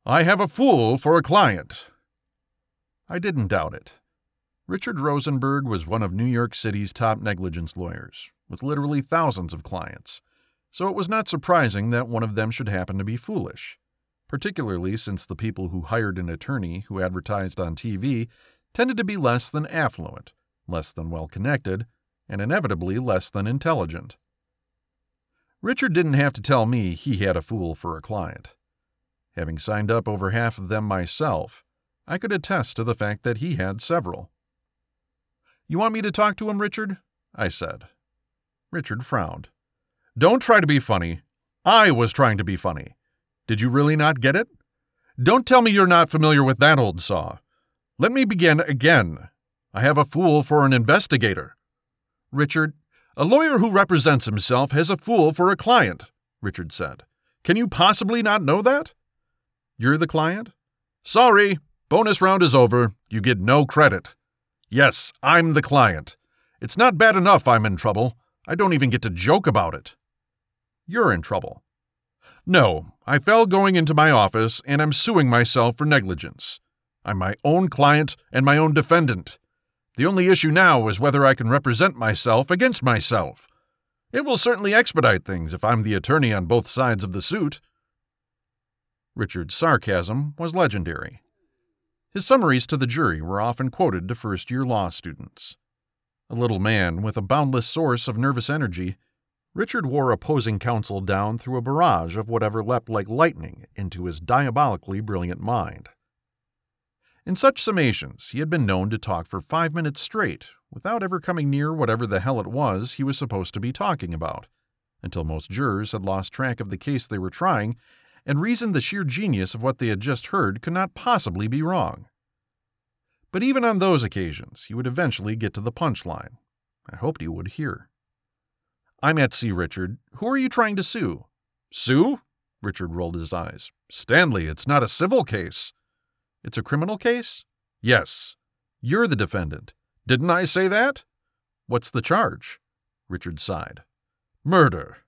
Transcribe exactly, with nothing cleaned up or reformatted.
I have a fool for a client." I didn't doubt it. Richard Rosenberg was one of New York City's top negligence lawyers, with literally thousands of clients, so it was not surprising that one of them should happen to be foolish, particularly since the people who hired an attorney who advertised on T V tended to be less than affluent, less than well-connected, and inevitably less than intelligent. Richard didn't have to tell me he had a fool for a client. Having signed up over half of them myself, I could attest to the fact that he had several. "You want me to talk to him, Richard?" I said. Richard frowned. "Don't try to be funny. I was trying to be funny. Did you really not get it? Don't tell me you're not familiar with that old saw. Let me begin again. I have a fool for an investigator." "Richard, a lawyer who represents himself has a fool for a client," Richard said. "Can you possibly not know that?" "You're the client?" "Sorry, bonus round is over. You get no credit. Yes, I'm the client. It's not bad enough I'm in trouble. I don't even get to joke about it." "You're in trouble." "No, I fell going into my office, and I'm suing myself for negligence. I'm my own client and my own defendant. The only issue now is whether I can represent myself against myself. It will certainly expedite things if I'm the attorney on both sides of the suit." Richard's sarcasm was legendary. His summaries to the jury were often quoted to first-year law students. A little man with a boundless source of nervous energy, Richard wore opposing counsel down through a barrage of whatever leapt like lightning into his diabolically brilliant mind. In such summations, he had been known to talk for five minutes straight, without ever coming near whatever the hell it was he was supposed to be talking about, until most jurors had lost track of the case they were trying and reasoned the sheer genius of what they had just heard could not possibly be wrong. But even on those occasions, he would eventually get to the punchline. I hoped he would hear. "I'm at sea, Richard. Who are you trying to sue?" "Sue?" Richard rolled his eyes. "Stanley, it's not a civil case." "It's a criminal case?" "Yes." "You're the defendant." "Didn't I say that?" "What's the charge?" Richard sighed. "Murder."